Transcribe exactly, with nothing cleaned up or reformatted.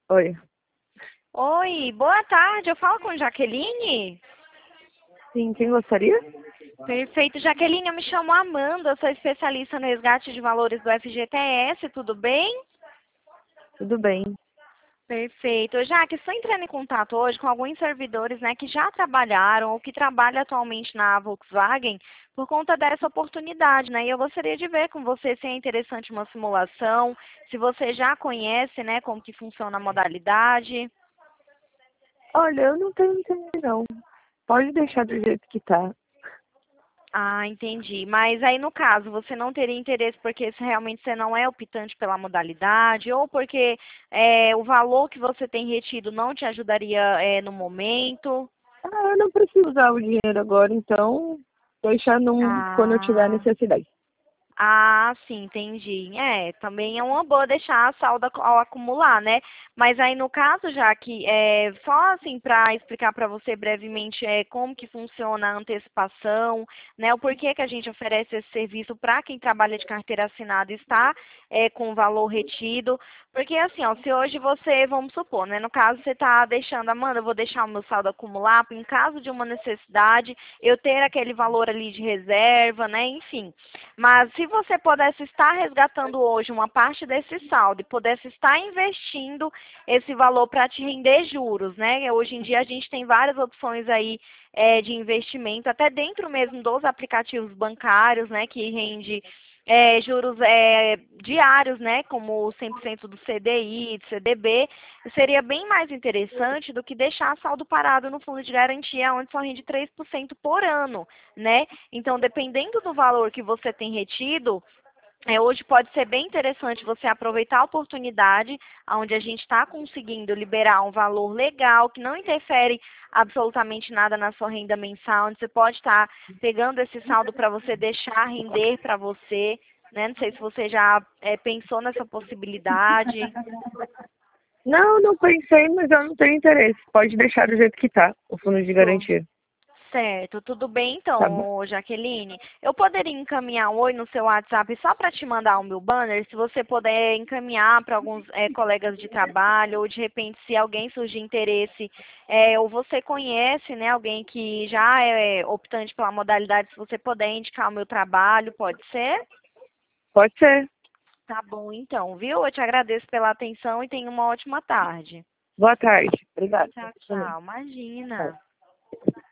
Oi. Oi, boa tarde. Eu falo com Jaqueline? Sim, quem gostaria? Perfeito. Jaqueline, eu me chamo Amanda, eu sou especialista no resgate de valores do F G T S, tudo bem? Tudo bem. Perfeito. Jaque, estou entrando em contato hoje com alguns servidores, né, que já trabalharam ou que trabalham atualmente na Volkswagen por conta dessa oportunidade, né? E eu gostaria de ver com você se é interessante uma simulação, se você já conhece, né, como que funciona a modalidade. Olha, eu não tenho interesse não. Pode deixar do jeito que tá. Ah, entendi. Mas aí, no caso, você não teria interesse porque se realmente você não é optante pela modalidade ou porque é, o valor que você tem retido não te ajudaria é, no momento? Ah, eu não preciso usar o dinheiro agora, então deixar num, quando eu tiver Ah, necessidade. Ah, sim, entendi. É, também é uma boa deixar a salda ac- ao acumular, né? Mas aí no caso, já que é só assim para explicar para você brevemente é como que funciona a antecipação, né? O porquê que a gente oferece esse serviço para quem trabalha de carteira assinada e está é, com o valor retido. Porque assim, ó, se hoje você, vamos supor, né? No caso você está deixando, Amanda, eu vou deixar o meu saldo acumular, em caso de uma necessidade, eu ter aquele valor ali de reserva, né? Enfim. Mas se você pudesse estar resgatando hoje uma parte desse saldo e pudesse estar investindo esse valor para te render juros, né? Hoje em dia a gente tem várias opções aí é, de investimento, até dentro mesmo dos aplicativos bancários, né? Que rende é, juros é, diários, né? Como cem por cento do C D I, do C D B, seria bem mais interessante do que deixar saldo parado no fundo de garantia, onde só rende três por cento por ano, né? Então, dependendo do valor que você tem retido, é, hoje pode ser bem interessante você aproveitar a oportunidade onde a gente está conseguindo liberar um valor legal, que não interfere absolutamente nada na sua renda mensal, onde você pode estar pegando esse saldo para você deixar render para você, né? Não sei se você já é, pensou nessa possibilidade. Não, não pensei, mas eu não tenho interesse. Pode deixar do jeito que tá, o fundo de garantia. Certo, tudo bem Tá bom? então, Jaqueline. Eu poderia encaminhar um oi no seu WhatsApp só para te mandar o meu banner, se você puder encaminhar para alguns eh, colegas de trabalho, ou de repente se alguém surgir interesse, eh, ou você conhece, né, alguém que já é optante pela modalidade, se você puder indicar o meu trabalho, pode ser? Pode ser. Tá bom então, viu? Eu te agradeço pela atenção e tenha uma ótima tarde. Boa tarde. Obrigada. Tchau, Também. tchau. Tchau. Imagina.